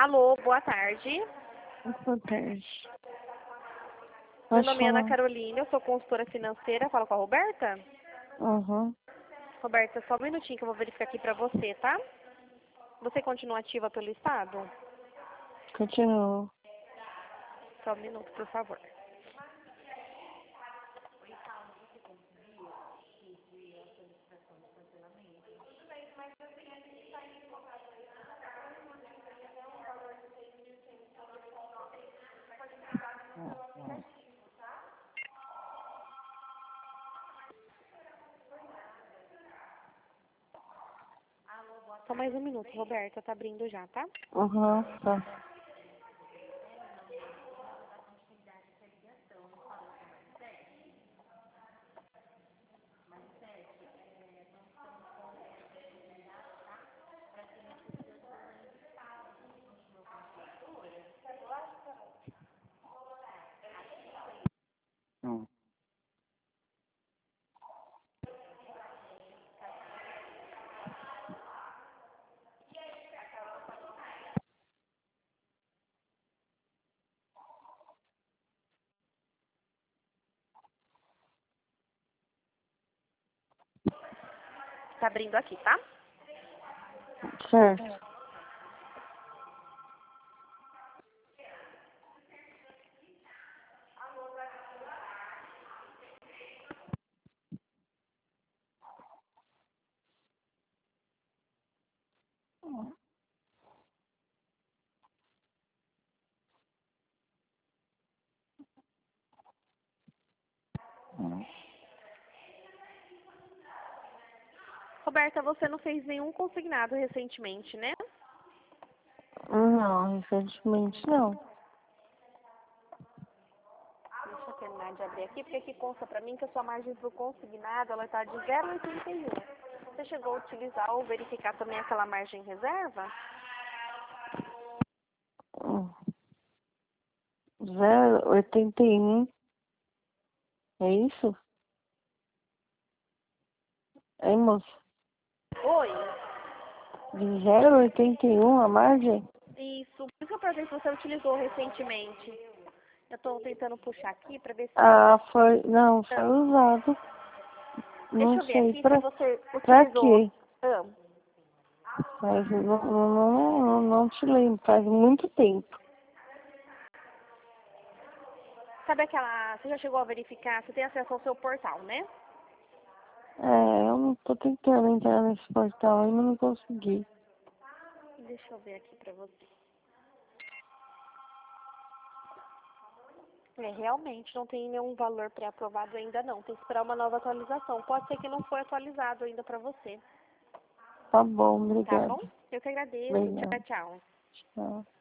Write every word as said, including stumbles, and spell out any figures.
Alô, boa tarde. Boa tarde. Meu Pode nome é Ana falar. Carolina, eu sou consultora financeira. Falo com a Roberta? Uhum. Roberta, só um minutinho que eu vou verificar aqui pra você, tá? Você continua ativa pelo Estado? Continua. Só um minuto, por favor. Só mais um minuto, Roberta, tá abrindo já, tá? Uhum. Tá. Hum. Tá abrindo aqui, tá? Certo. Hum. Roberta, você não fez nenhum consignado recentemente, né? Não, recentemente não. Deixa eu terminar de abrir aqui, porque aqui consta pra mim que a sua margem pro consignado, ela tá de zero vírgula oitenta e um. Você chegou a utilizar ou verificar também aquela margem reserva? Hum. Zero oitenta e um. É isso? Hein, moço? Oi? De zero oitenta e um a margem? Isso. Por isso que eu perguntei se você utilizou recentemente. Eu tô tentando puxar aqui pra ver se... Ah, foi. Não, foi Ah, usado. deixa Não eu ver sei aqui se pra, você pra utilizou. quê. Ah, Mas não, não, não, não, não te lembro. Faz muito tempo. sabe aquela... Você já chegou a verificar? Você tem acesso ao seu portal, né? É, eu não tô tentando entrar nesse portal aí, mas não consegui. Deixa eu ver aqui pra você. É, realmente não tem nenhum valor pré-aprovado ainda não. Tem que esperar uma nova atualização. Pode ser que não foi atualizado ainda pra você. Tá bom, Tá obrigada. bom? Eu que agradeço. Tchau, Obrigada. tchau. Tchau.